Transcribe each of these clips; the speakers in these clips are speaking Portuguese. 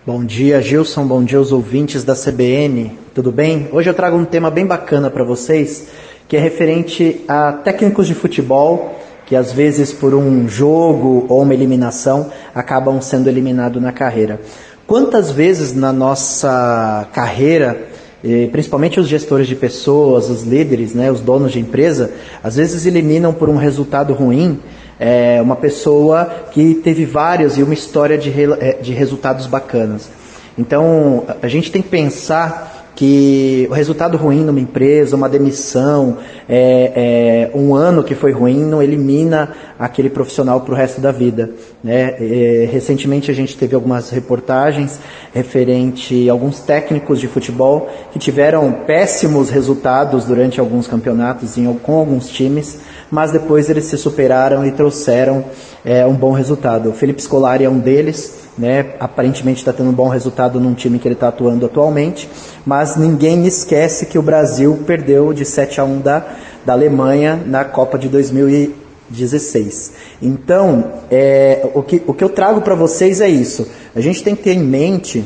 Bom dia, Gilson. Bom dia aos ouvintes da CBN. Tudo bem? Hoje eu trago um tema bem bacana para vocês, que é referente a técnicos de futebol que às vezes por um jogo ou uma eliminação acabam sendo eliminados na carreira. Quantas vezes na nossa carreira, principalmente os gestores de pessoas, os líderes, né, os donos de empresa, às vezes eliminam por um resultado ruim uma pessoa que teve vários e uma história de resultados bacanas. Então, a gente tem que pensar que o resultado ruim numa empresa, uma demissão, um ano que foi ruim, não elimina aquele profissional para o resto da vida, né? Recentemente a gente teve algumas reportagens referente a alguns técnicos de futebol que tiveram péssimos resultados durante alguns campeonatos com alguns times, mas depois eles se superaram e trouxeram um bom resultado. O Felipe Scolari é um deles, né? Aparentemente está tendo um bom resultado num time que ele está atuando atualmente, mas ninguém esquece que o Brasil perdeu de 7-1 da Alemanha na Copa de 2016. Então, o que eu trago para vocês é isso. A gente tem que ter em mente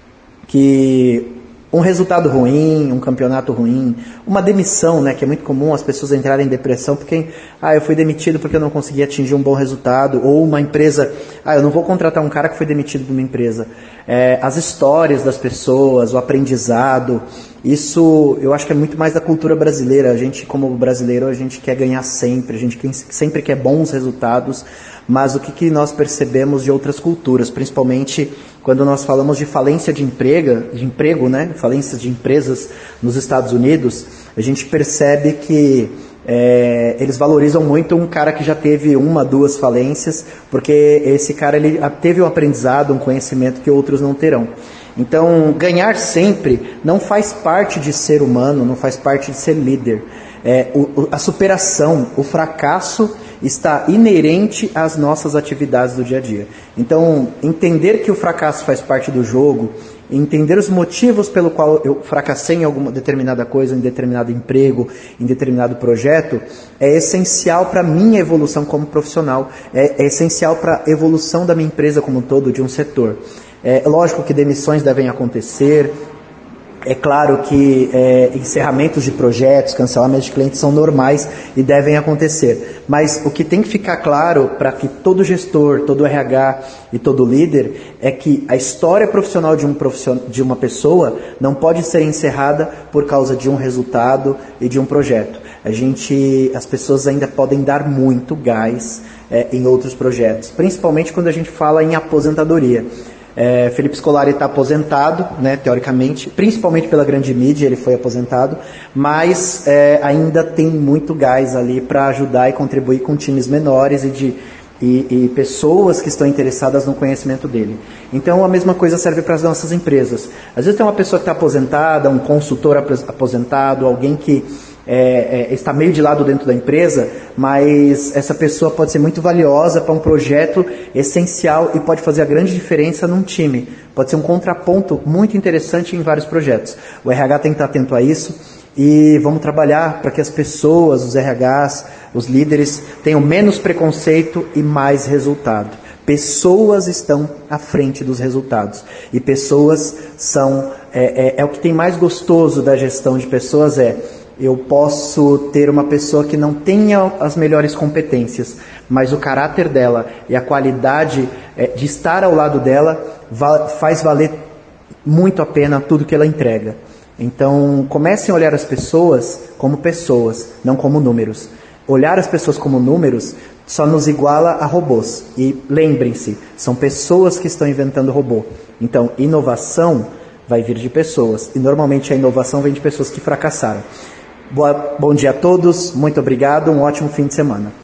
que um resultado ruim, um campeonato ruim, uma demissão, né, que é muito comum as pessoas entrarem em depressão porque eu fui demitido porque eu não consegui atingir um bom resultado, ou uma empresa, eu não vou contratar um cara que foi demitido de uma empresa. As histórias das pessoas, o aprendizado, isso eu acho que é muito mais da cultura brasileira. A gente, como brasileiro, a gente quer ganhar sempre, a gente sempre quer bons resultados, mas o que nós percebemos de outras culturas, principalmente quando nós falamos de falência de emprego, né? Falências de empresas nos Estados Unidos, a gente percebe que eles valorizam muito um cara que já teve 1, 2 falências, porque esse cara ele teve um aprendizado, um conhecimento que outros não terão. Então, ganhar sempre não faz parte de ser humano, não faz parte de ser líder. A superação, o fracasso está inerente às nossas atividades do dia a dia. Então, entender que o fracasso faz parte do jogo, entender os motivos pelo qual eu fracassei em alguma determinada coisa, em determinado emprego, em determinado projeto, é essencial para a minha evolução como profissional, é essencial para a evolução da minha empresa como um todo, de um setor. Lógico que demissões devem acontecer. É claro que encerramentos de projetos, cancelamentos de clientes são normais e devem acontecer. Mas o que tem que ficar claro para que todo gestor, todo RH e todo líder é que a história profissional de uma pessoa não pode ser encerrada por causa de um resultado e de um projeto. As pessoas ainda podem dar muito gás em outros projetos, principalmente quando a gente fala em aposentadoria. Felipe Scolari está aposentado, né, teoricamente, principalmente pela grande mídia ele foi aposentado, mas ainda tem muito gás ali para ajudar e contribuir com times menores e pessoas que estão interessadas no conhecimento dele. Então a mesma coisa serve para as nossas empresas. Às vezes tem uma pessoa que está aposentada, um consultor aposentado, alguém que está meio de lado dentro da empresa, mas essa pessoa pode ser muito valiosa para um projeto essencial e pode fazer a grande diferença num time. Pode ser um contraponto muito interessante em vários projetos. O RH tem que estar atento a isso e vamos trabalhar para que as pessoas, os RHs, os líderes, tenham menos preconceito e mais resultado. Pessoas estão à frente dos resultados. E pessoas são... o que tem mais gostoso da gestão de pessoas eu posso ter uma pessoa que não tenha as melhores competências, mas o caráter dela e a qualidade de estar ao lado dela faz valer muito a pena tudo que ela entrega. Então, comecem a olhar as pessoas como pessoas, não como números. Olhar as pessoas como números só nos iguala a robôs. E lembrem-se, são pessoas que estão inventando robô. Então, inovação vai vir de pessoas. E normalmente a inovação vem de pessoas que fracassaram. Bom dia a todos, muito obrigado, um ótimo fim de semana.